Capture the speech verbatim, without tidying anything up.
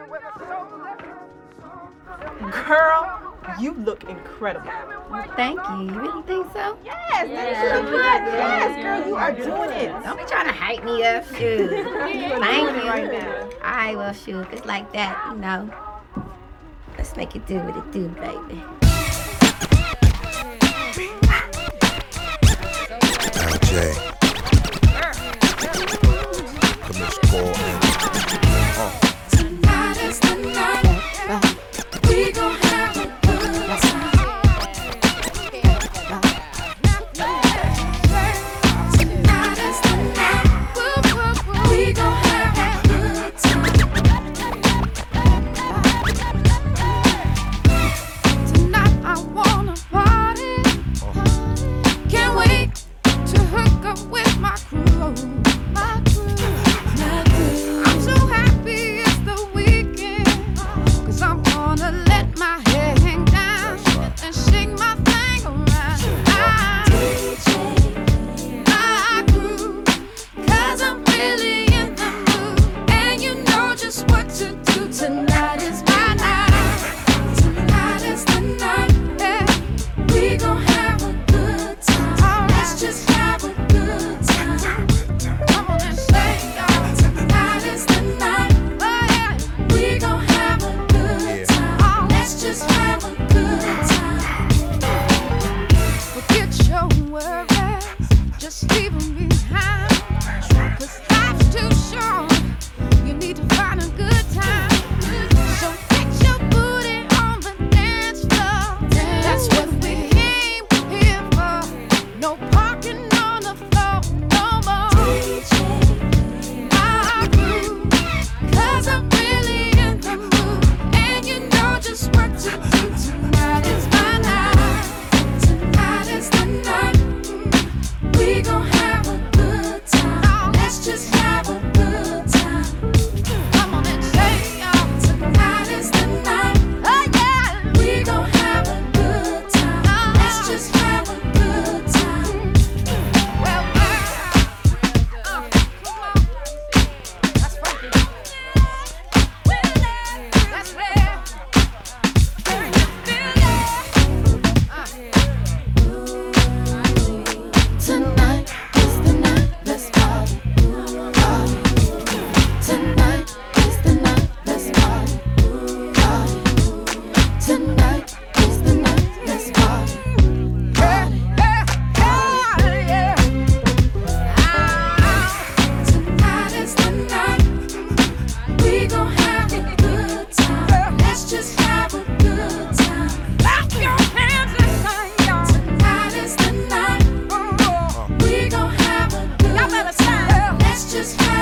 Girl, you look incredible. Well, thank you. You really think so? Yes, yeah. You look good. Yes, girl, you are doing it. Don't be trying to hype me up, shoot. Thank you. Right now. All right, well, shoot, if it's like that, you know, let's make it do what it do, baby. Al J. Come and score. Uh. Tonight is the night. We gon' have a good time. Tonight is the night. We gon' have a good time. Tonight I wanna party. Can't wait to hook up with my crew. My crew. I'm so happy it's the weekend, 'cause I'm gonna let my hair hang down and shake my thing around. I, my crew, 'cause I'm really in the mood, and you know just what to do. Tonight is my night. Tonight is the night. Yeah. We gon' have a good time. Let's just have a good time. Come on and say, y'all. Tonight is the night. Oh, yeah. We gon' have a good time. Let's just have a good time. Forget your worries, just leave them behind. 'Cause life's too short. You need to find a good time. So get your booty on the dance floor. That's what we came here for. No parking on the floor no more. My crew, 'cause I'm really in the mood, and you know just what to do. Tonight is my night. Tonight is the night. We gon' have a good time. Let's just have a good time. Come on and say, y'all. Tonight is the night. Oh yeah. We gon' have a good time. Let's just have a good time. Well, well, uh, come on. That's right. That's rare. Can you feel it? Uh. Tonight is the night. Let's party. Party. Tonight is the night. Let's party. Party. Tonight is the night. Let's party. Party. Tonight is the night. We gon' have a good time. Let's just have a good time. Clap your hands and sing, y'all. Tonight is the night. We gon' have a good time. Let's just have